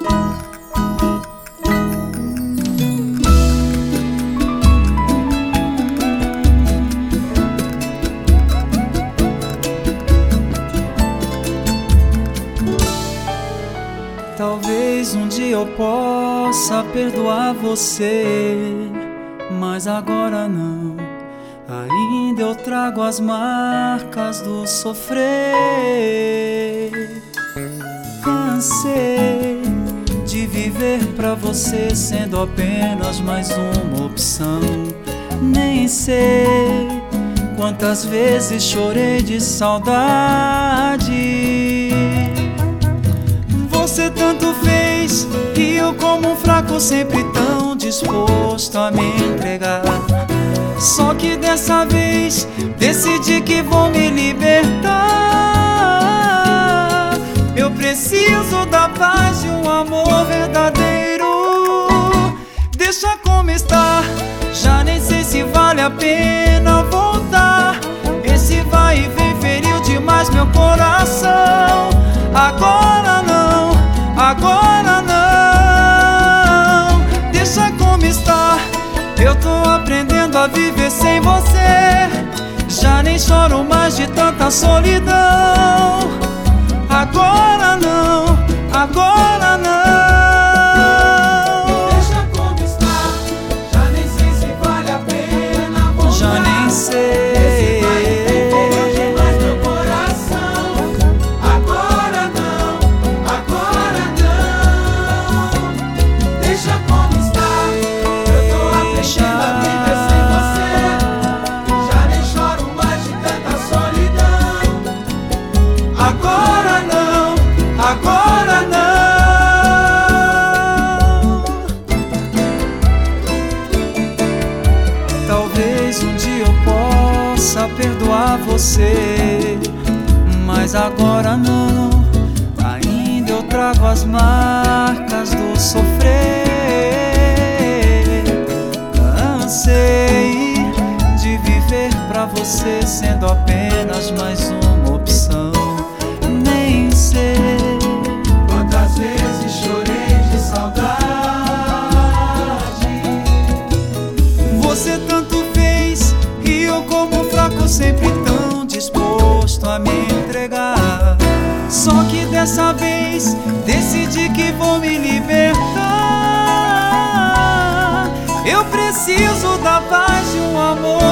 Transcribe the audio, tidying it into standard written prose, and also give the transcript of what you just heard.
Talvez um dia eu possa perdoar você, mas agora não. Ainda eu trago as marcas do sofrer. Cansei de viver pra você sendo apenas mais uma opção. Nem sei quantas vezes chorei de saudade. Você tanto fez e eu, como um fraco, sempre tão disposto a me entregar. Só que dessa vez decidi que vou me libertar. Eu preciso da paz de um amor verdadeiro. Deixa como está, já nem sei se vale a pena voltar. Esse vai e vem feriu demais meu coração. Agora não, agora não. Deixa como está, eu tô aprendendo a viver sem você. Já nem choro mais de tanta solidão. Agora não, agora não. Deixa como está, já nem sei se vale a pena voltar. Já nem sei. Agora não, agora não. Talvez um dia eu possa perdoar você, mas agora não. Ainda eu trago as marcas do sofrer. Cansei de viver pra você sendo apenas mais uma opção. Nem sei Quantas vezes chorei de saudade. você tanto fez e eu, como um fraco, sempre tão disposto a me entregar. Só que dessa vez decidi que vou me libertar. Eu preciso da paz de um amor